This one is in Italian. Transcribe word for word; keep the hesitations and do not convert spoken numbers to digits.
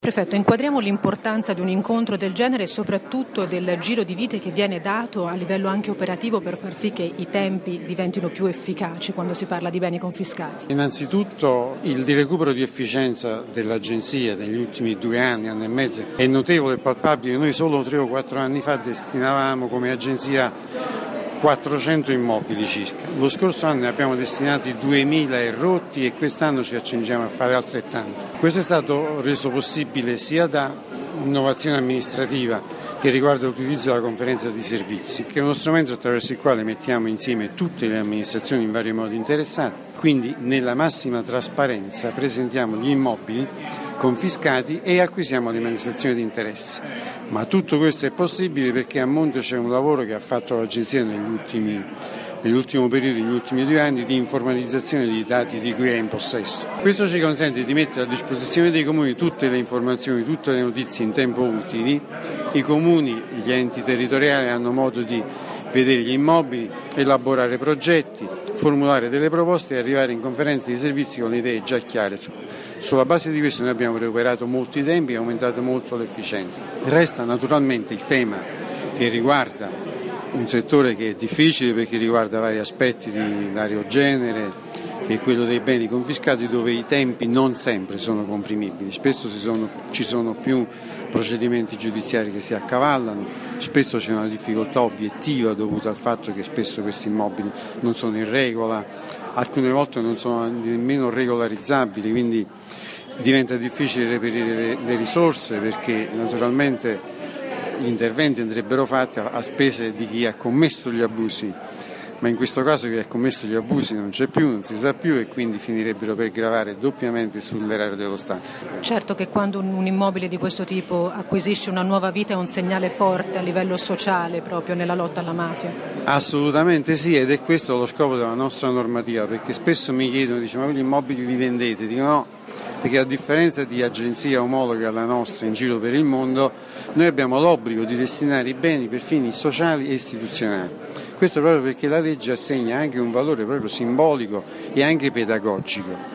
Prefetto, inquadriamo l'importanza di un incontro del genere e soprattutto del giro di vite che viene dato a livello anche operativo per far sì che i tempi diventino più efficaci quando si parla di beni confiscati. Innanzitutto il di recupero di efficienza dell'Agenzia negli ultimi due anni, anno e mezzo, è notevole e palpabile. Noi solo tre o quattro anni fa destinavamo come Agenzia quattrocento immobili circa. Lo scorso anno ne abbiamo destinati duemila e rotti e quest'anno ci accingiamo a fare altrettanto. Questo è stato reso possibile sia da innovazione amministrativa che riguarda l'utilizzo della conferenza di servizi, che è uno strumento attraverso il quale mettiamo insieme tutte le amministrazioni in vari modi interessate, quindi nella massima trasparenza presentiamo gli immobili confiscati e acquisiamo le manifestazioni di interesse. Ma tutto questo è possibile perché a monte c'è un lavoro che ha fatto l'Agenzia negli ultimi, nell'ultimo periodo, negli ultimi due anni, di informatizzazione dei dati di cui è in possesso. Questo ci consente di mettere a disposizione dei comuni tutte le informazioni, tutte le notizie in tempo utili. I comuni, gli enti territoriali hanno modo di vedere gli immobili, elaborare progetti, formulare delle proposte e arrivare in conferenza di servizi con le idee già chiare. Sulla base di questo noi abbiamo recuperato molti tempi e aumentato molto l'efficienza. Resta naturalmente il tema che riguarda un settore che è difficile perché riguarda vari aspetti di vario genere, che è quello dei beni confiscati, dove i tempi non sempre sono comprimibili. Spesso ci sono, ci sono più procedimenti giudiziari che si accavallano, spesso c'è una difficoltà obiettiva dovuta al fatto che spesso questi immobili non sono in regola, alcune volte non sono nemmeno regolarizzabili, quindi diventa difficile reperire le, le risorse perché naturalmente gli interventi andrebbero fatti a, a spese di chi ha commesso gli abusi. Ma in questo caso chi ha commesso gli abusi non c'è più, non si sa più e quindi finirebbero per gravare doppiamente sull'erario dello Stato. Certo che quando un immobile di questo tipo acquisisce una nuova vita è un segnale forte a livello sociale proprio nella lotta alla mafia. Assolutamente sì, ed è questo lo scopo della nostra normativa, perché spesso mi chiedono, dicono, ma gli immobili li vendete? Dico no, perché a differenza di agenzie omologhe alla nostra in giro per il mondo, noi abbiamo l'obbligo di destinare i beni per fini sociali e istituzionali. Questo proprio perché la legge assegna anche un valore proprio simbolico e anche pedagogico.